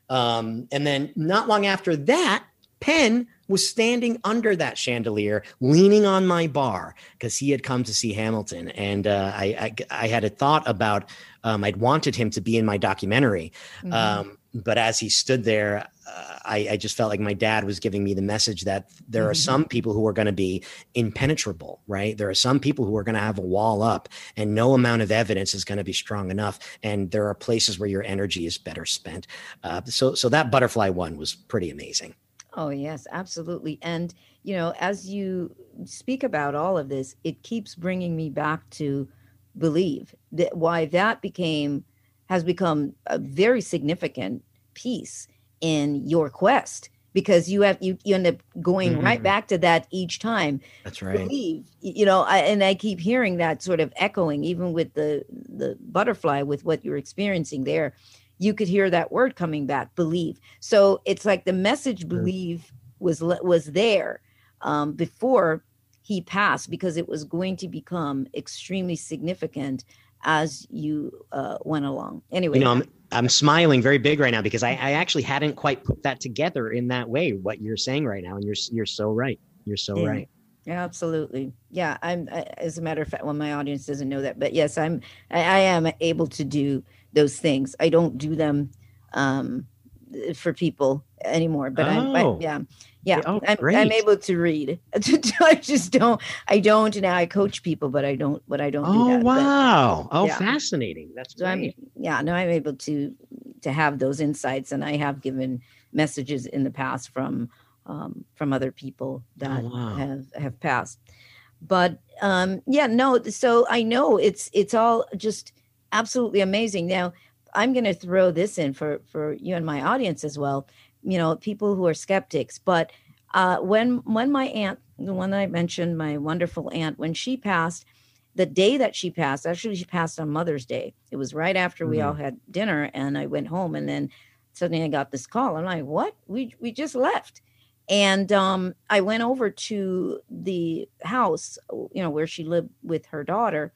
Um, and then not long after that, Penn was standing under that chandelier, leaning on my bar because he had come to see Hamilton. And uh, I, I, I had a thought about, um, I'd wanted him to be in my documentary. Mm-hmm. Um, but as he stood there, uh, I, I just felt like my dad was giving me the message that there mm-hmm. are some people who are going to be impenetrable, right? There are some people who are going to have a wall up, and no amount of evidence is going to be strong enough. And there are places where your energy is better spent. Uh, so, so that butterfly one was pretty amazing. Oh, yes, absolutely. And, you know, as you speak about all of this, it keeps bringing me back to Believe, that why that became, has become a very significant piece in your quest, because you have, you, you end up going mm-hmm. right back to that each time. That's right. Believe, you know, I, and I keep hearing that sort of echoing, even with the, the butterfly, with what you're experiencing there. You could hear that word coming back, believe. So it's like the message believe was was there um, before he passed, because it was going to become extremely significant as you uh, went along. Anyway, you know, I'm, I'm smiling very big right now because I, I actually hadn't quite put that together in that way, what you're saying right now. And you're you're so right. You're so yeah. right. Yeah, absolutely. Yeah, I'm. I, as a matter of fact, well, my audience doesn't know that, but yes, I'm. I, I am able to do those things. I don't do them um, for people anymore, but oh. I'm. But yeah, yeah. Oh, I'm, I'm able to read. I just don't. I don't now. I coach people, but I don't. But I don't. Oh do that. wow! But, oh, yeah. fascinating. That's so great. I'm, yeah. No, I'm able to to have those insights, and I have given messages in the past from. Um, from other people that oh, wow. have, have passed. But um, yeah, no, so I know it's it's all just absolutely amazing. Now, I'm going to throw this in for, for you and my audience as well, you know, people who are skeptics. But uh, when when my aunt, the one that I mentioned, my wonderful aunt, when she passed, the day that she passed, actually she passed on Mother's Day. It was right after mm-hmm. we all had dinner, and I went home, and then suddenly I got this call. I'm like, what? We we just left. And um, I went over to the house, you know, where she lived with her daughter.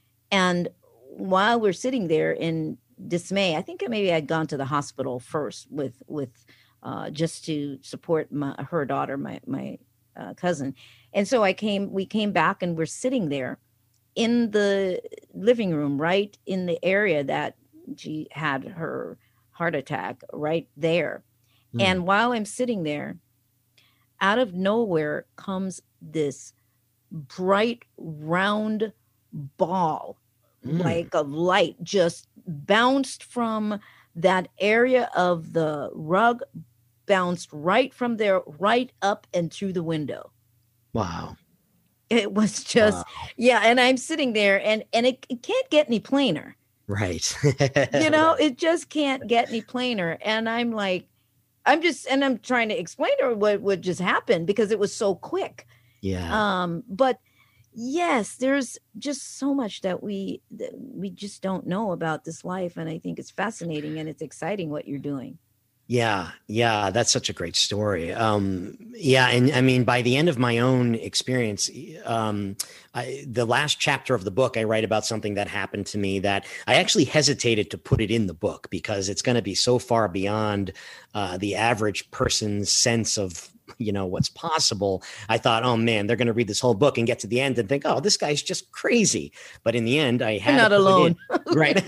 And while we're sitting there in dismay, I think maybe I'd gone to the hospital first with with uh, just to support my, her daughter, my my uh, cousin. And so I came, we came back, and we're sitting there in the living room, right in the area that she had her heart attack right there. Mm. And while I'm sitting there, out of nowhere comes this bright, round ball, Mm. like of light, just bounced from that area of the rug, bounced right from there, right up and through the window. Wow. It was just, Wow. yeah. And I'm sitting there, and and it, it can't get any plainer. Right. You know, it just can't get any plainer. And I'm like, I'm just, and I'm trying to explain to her what what just happened because it was so quick. Yeah. Um, but yes, there's just so much that we that we just don't know about this life, and I think it's fascinating and it's exciting what you're doing. Yeah, yeah, that's such a great story. Um, yeah, and I mean, by the end of my own experience, um, I, the last chapter of the book, I write about something that happened to me that I actually hesitated to put it in the book because it's going to be so far beyond uh, the average person's sense of, you know, what's possible. I thought, oh man, they're going to read this whole book and get to the end and think, oh, this guy's just crazy. But in the end, I had You're not to put it alone. in. Right.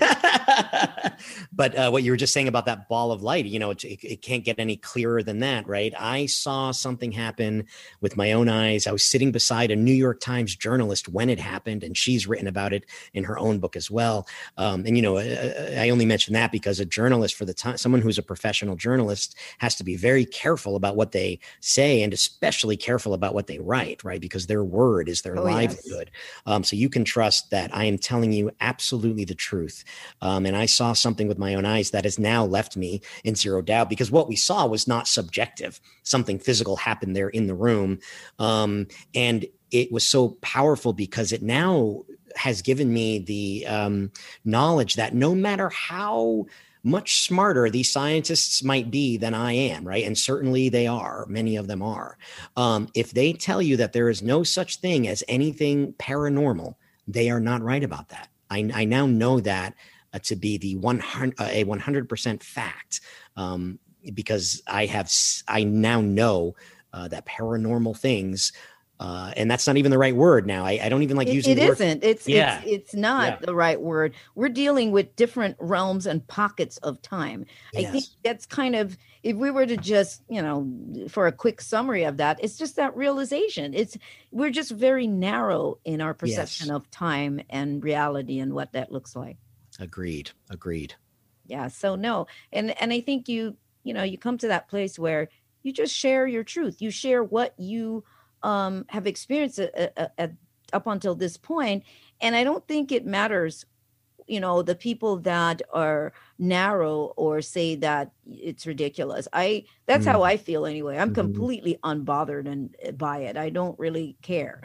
But uh, what you were just saying about that ball of light, you know, it, it can't get any clearer than that, right? I saw something happen with my own eyes. I was sitting beside a New York Times journalist when it happened, and she's written about it in her own book as well. Um, and, you know, I, I only mention that because a journalist for the time, someone who's a professional journalist has to be very careful about what they say, and especially careful about what they write, right? Because their word is their Oh, yes. livelihood. Um, so you can trust that I am telling you absolutely the truth. Um, and I saw something with my own eyes that has now left me in zero doubt, because what we saw was not subjective. Something physical happened there in the room. Um, and it was so powerful because it now has given me the um, knowledge that no matter how much smarter these scientists might be than I am, right? And certainly they are, many of them are. Um, if they tell you that there is no such thing as anything paranormal, they are not right about that. I, I now know that uh, to be the one hundred, uh, a one hundred percent fact, um, because I have, I now know uh, that paranormal things, uh, and that's not even the right word now. I, I don't even like It, using it the word. isn't. It's, Yeah. it's it's not Yeah. the right word. We're dealing with different realms and pockets of time. I think Yes. that's kind of, if we were to just, you know, for a quick summary of that, it's just that realization. It's we're just very narrow in our perception Yes. of time and reality and what that looks like. Agreed. Agreed. Yeah. So no, and and I think you you know you come to that place where you just share your truth. You share what you um, have experienced at, at, at, up until this point, and I don't think it matters. You know, the people that are narrow or say that it's ridiculous. I that's Mm. how I feel anyway. I'm Mhm. completely unbothered and by it. I don't really care.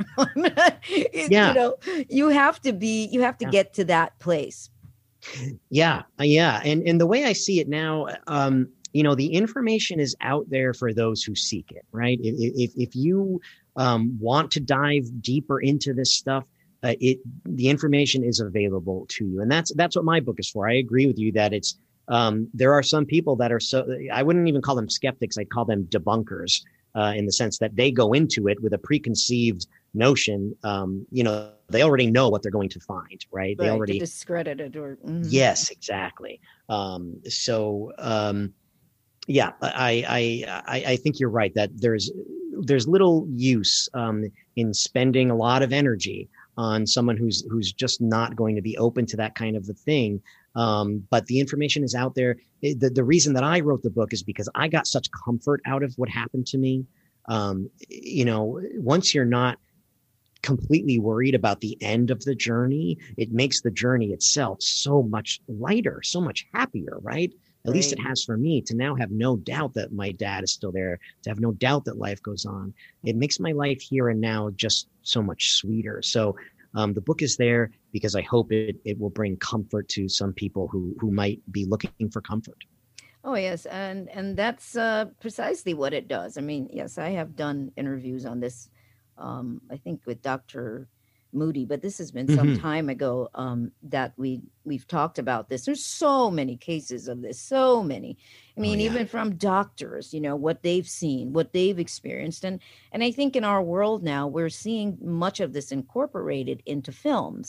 It- Yeah. You know, you have to be. You have to Yeah. get to that place. Yeah, uh, yeah, and and the way I see it now, um, you know, the information is out there for those who seek it, right? If if, if you um, want to dive deeper into this stuff, uh, it the information is available to you, and that's that's what my book is for. I agree with you that it's um, there are some people that are so I wouldn't even call them skeptics; I'd call them debunkers, uh, in the sense that they go into it with a preconceived notion. Um, you know, they already know what they're going to find, right? They Right, to already discredit it or mhm. Yes, exactly. Um, so, um, yeah, I, I, I, I think you're right that there's, there's little use, um, in spending a lot of energy on someone who's, who's just not going to be open to that kind of a thing. Um, but the information is out there. It- The, the reason that I wrote the book is because I got such comfort out of what happened to me. Um, you know, once you're not completely worried about the end of the journey, it makes the journey itself so much lighter, so much happier, right? At least it Right. has for me to now have no doubt that my dad is still there, to have no doubt that life goes on. It makes my life here and now just so much sweeter. So um, the book is there because I hope it it will bring comfort to some people who who might be looking for comfort. Oh yes, and and that's uh, precisely what it does. I mean, yes, I have done interviews on this. Um, I think with Doctor Moody, but this has been some Mhm. time ago um, that we we've talked about this. There's so many cases of this, so many. I mean, yeah. even from doctors, you know, what they've seen, what they've experienced, and and I think in our world now we're seeing much of this incorporated into films.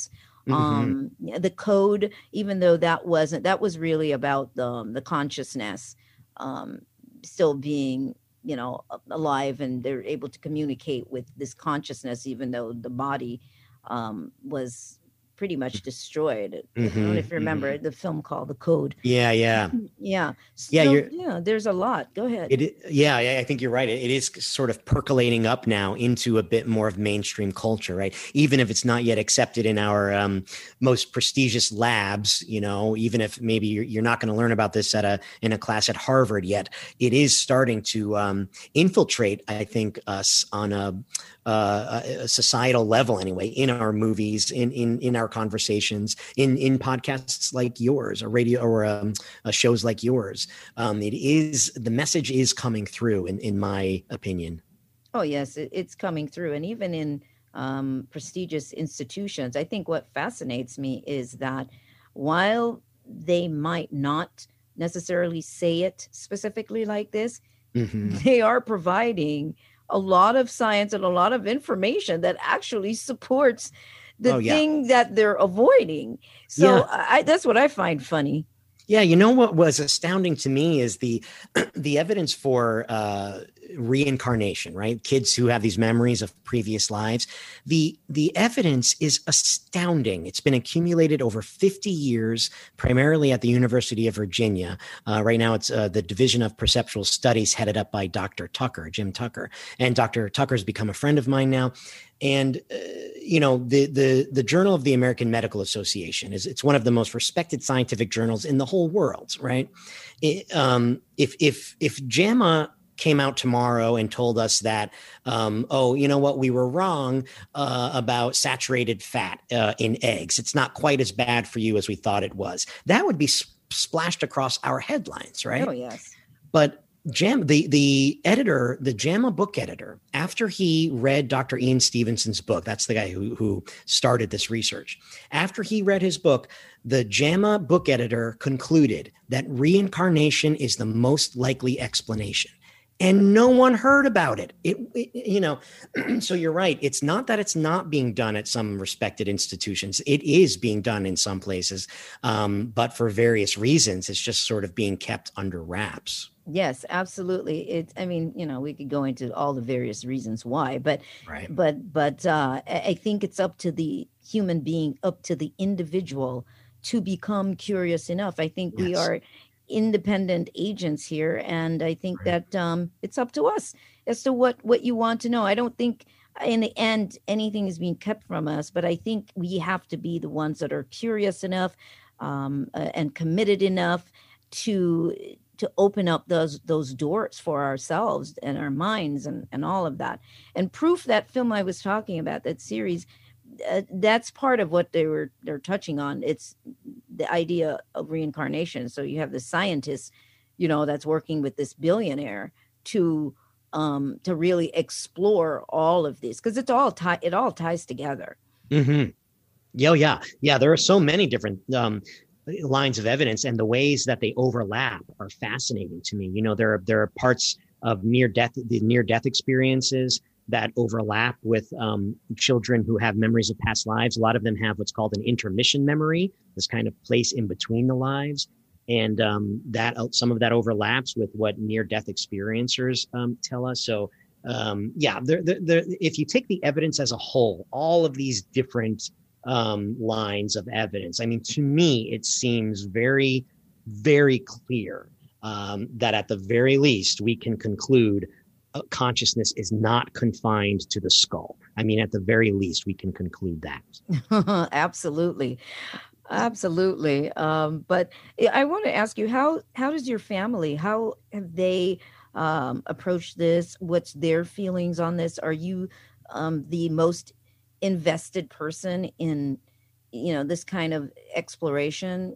Mhm. Um, the code, even though that wasn't, that was really about the, the consciousness um, still being, you know, a- alive, and they're able to communicate with this consciousness, even though the body um, was pretty much destroyed. I don't know Mhm. if you remember the film called The Code. Yeah, yeah. Yeah. Yeah, So, you're yeah, there's a lot. Go ahead. It, i- yeah, I I think you're right. It, it is sort of percolating up now into a bit more of mainstream culture, right? Even if it's not yet accepted in our um, most prestigious labs, you know, even if maybe you're, you're not going to learn about this at a in a class at Harvard yet, it is starting to um, infiltrate, I think, us on a, uh, a societal level, anyway, in our movies, in in in our conversations, in in podcasts like yours, or radio, or um, uh, shows like yours. Um, it is the message is coming through, in in my opinion. Oh, yes, it, it's coming through. And even in um, prestigious institutions, I think what fascinates me is that while they might not necessarily say it specifically like this, Hmm. they are providing a lot of science and a lot of information that actually supports the Oh, yeah. thing that they're avoiding. So Yeah. I, that's what I find funny. Yeah, you know what was astounding to me is the the evidence for uh, reincarnation, right? Kids who have these memories of previous lives. The the evidence is astounding. It's been accumulated over fifty years, primarily at the University of Virginia. Uh, right now, it's uh, the Division of Perceptual Studies, headed up by Doctor Tucker, Jim Tucker, and Doctor Tucker's become a friend of mine now. And uh, you know, the the the Journal of the American Medical Association is it's one of the most respected scientific journals in the whole world, right? It, um, if if if JAMA came out tomorrow and told us that, um, oh, you know what, we were wrong uh, about saturated fat uh, in eggs. It's not quite as bad for you as we thought it was. That would be s- splashed across our headlines, right? Oh, yes. But Jam, the the editor, the JAMA book editor, after he read Doctor Ian Stevenson's book, that's the guy who who started this research. After he read his book, the JAMA book editor concluded that reincarnation is the most likely explanation. And no one heard about it. It, it you know, so you're right. It's not that it's not being done at some respected institutions. It is being done in some places, um, but for various reasons, it's just sort of being kept under wraps. Yes, absolutely. It's, I mean, you know, we could go into all the various reasons why, but, Right. but, but uh, I I think it's up to the human being, up to the individual to become curious enough. I think we Yes. are independent agents here, and I think Right. that um, it's up to us as to what what you want to know. I don't think in the end anything is being kept from us, but I think we have to be the ones that are curious enough um, uh, and committed enough to to open up those those doors for ourselves and our minds and and all of that. And Proof, that film I was talking about, that series, uh, that's part of what they were they're touching on. It's the idea of reincarnation. So you have the scientist, you know, that's working with this billionaire to um to really explore all of this, because it's all tie it all ties together. Mm-hmm. Yeah, yeah, yeah. There are so many different um, lines of evidence, and the ways that they overlap are fascinating to me. You know, there are there are parts of near death, the near death experiences that overlap with um, children who have memories of past lives. A lot of them have what's called an intermission memory, this kind of place in between the lives, and um, that some of that overlaps with what near death experiencers um, tell us. So. Um, yeah, there, there, there, if you take the evidence as a whole, all of these different um, lines of evidence, I mean, to me, it seems very, very clear um, that at the very least, we can conclude uh, consciousness is not confined to the skull. I mean, at the very least, we can conclude that. Absolutely. Absolutely. Um, but I I want to ask you, how how does your family, how have they um, approached this? What's their feelings on this? Are you um, the most invested person in, you know, this kind of exploration?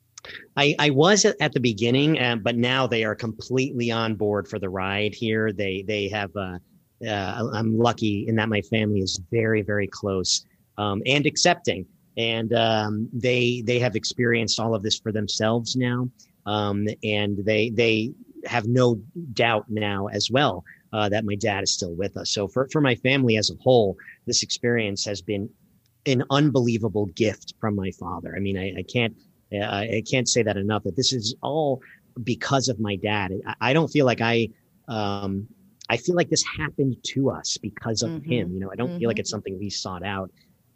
I, I was at, at the beginning, uh, but now they are completely on board for the ride here. They they have. Uh, uh, I'm lucky in that my family is very very close um, and accepting, and um, they they have experienced all of this for themselves now, um, and they they have no doubt now as well uh, that my dad is still with us. So for for my family as a whole, this experience has been an unbelievable gift from my father. I mean, I, I can't, uh, I can't say that enough, that this is all because of my dad. I, I don't feel like I, um, I feel like this happened to us because of Mm-hmm. him. You know, I don't Mm-hmm. feel like it's something we sought out.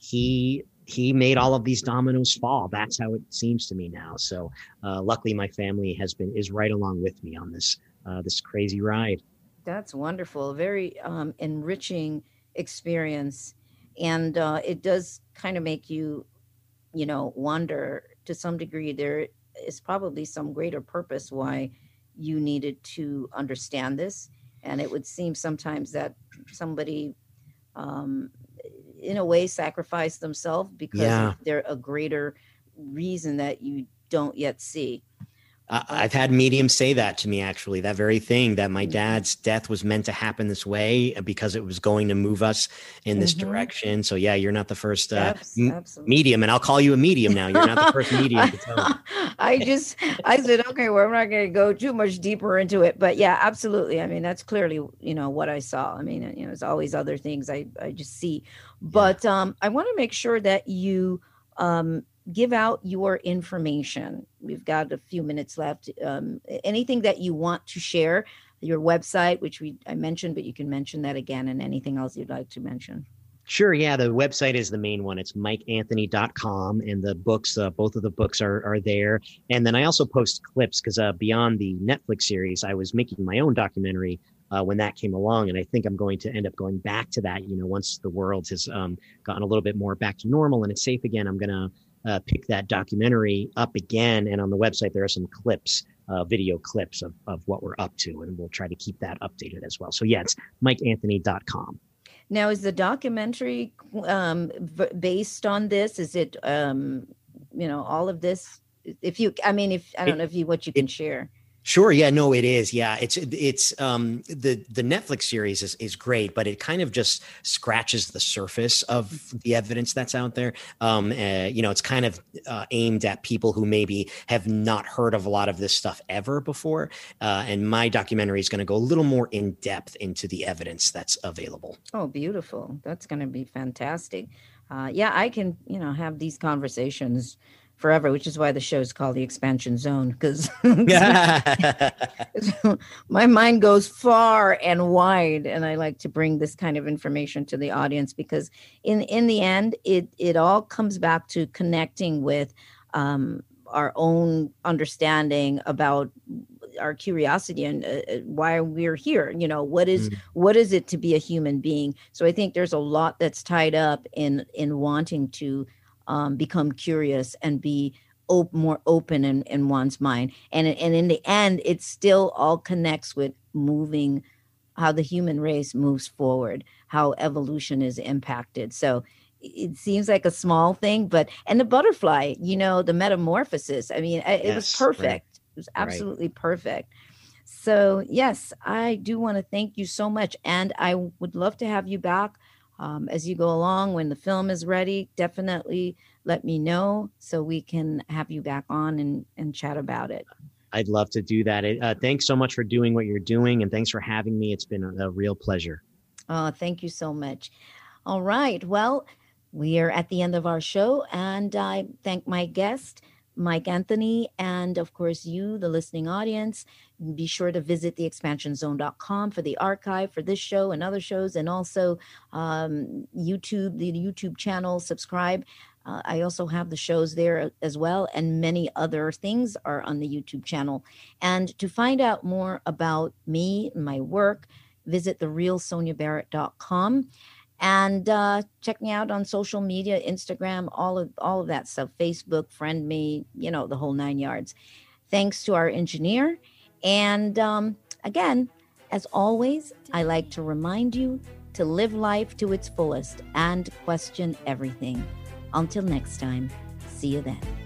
He, he made all of these dominoes fall. That's how it seems to me now. So, uh, luckily my family has been, is right along with me on this, uh, this crazy ride. That's wonderful. A very um, enriching experience. And uh, it does kind of make you, you know, wonder to some degree. There is probably some greater purpose why you needed to understand this. And it would seem sometimes that somebody, um, in a way, sacrificed themselves because Yeah. they're a greater reason that you don't yet see. I- I've had mediums say that to me, actually, that very thing, that my dad's death was meant to happen this way because it was going to move us in this Mhm. direction. So yeah, you're not the first uh, Abs- m- absolutely. medium, and I'll call you a medium now. You're not the first medium to tell me. I just, I said, okay, well, I'm not going to go too much deeper into it, but yeah, absolutely. I mean, that's clearly, you know, what I saw. I mean, you know, there's always other things I, I just see, but um, I want to make sure that you um, give out your information. We've got a few minutes left. Um, anything that you want to share, your website, which we I mentioned, but you can mention that again, and anything else you'd like to mention. Sure. Yeah. The website is the main one. It's mike anthony dot com, and the books, uh, both of the books are, are there. And then I also post clips because uh, beyond the Netflix series, I was making my own documentary uh, when that came along. And I think I'm going to end up going back to that, you know, once the world has um, gotten a little bit more back to normal and it's safe again. I'm going to uh, pick that documentary up again. And on the website, there are some clips, uh, video clips of, of what we're up to. And we'll try to keep that updated as well. So yeah, it's mike anthony dot com. Now, is the documentary um, v- based on this? Is it, um, you know, all of this? If you, I mean, if I don't It- know if you what you can it- share. Sure. Yeah, no, it is. Yeah, it's it's um the the Netflix series is is great, but it kind of just scratches the surface of the evidence that's out there. Um, uh, you know, it's kind of uh, aimed at people who maybe have not heard of a lot of this stuff ever before. Uh, and my documentary is going to go a little more in depth into the evidence that's available. Oh, beautiful! That's going to be fantastic. Uh, yeah, I can, you know, have these conversations forever, which is why the show is called The Expansion Zone, because my mind goes far and wide, and I like to bring this kind of information to the audience because in in the end, it it all comes back to connecting with um, our own understanding about our curiosity and uh, uh, why we're here. You know, what is Mm. what is it to be a human being? So I think there's a lot that's tied up in in wanting to um, become curious and be op- more open in, in one's mind. And, and in the end, it still all connects with moving, how the human race moves forward, how evolution is impacted. So it seems like a small thing, but, and the butterfly, you know, the metamorphosis, I mean, I- it was Yes, right. perfect. It was Right. absolutely perfect. So yes, I do want to thank you so much. And I would love to have you back um, as you go along. When the film is ready, definitely let me know so we can have you back on and, and chat about it. I'd love to do that. Uh, thanks so much for doing what you're doing, and thanks for having me. It's been a, a real pleasure. Oh, thank you so much. All right. Well, we are at the end of our show, and I thank my guest, Mike Anthony, and of course, you, the listening audience. Be sure to visit the expansion zone dot com for the archive for this show and other shows, and also um, YouTube, the YouTube channel, subscribe. Uh, I also have the shows there as well, and many other things are on the YouTube channel. And to find out more about me and my work, visit the real sonia barrett dot com. And uh, check me out on social media, Instagram, all of all of that stuff, Facebook, friend me, you know, the whole nine yards. Thanks to our engineer. And um, again, as always, I like to remind you to live life to its fullest and question everything. Until next time, see you then.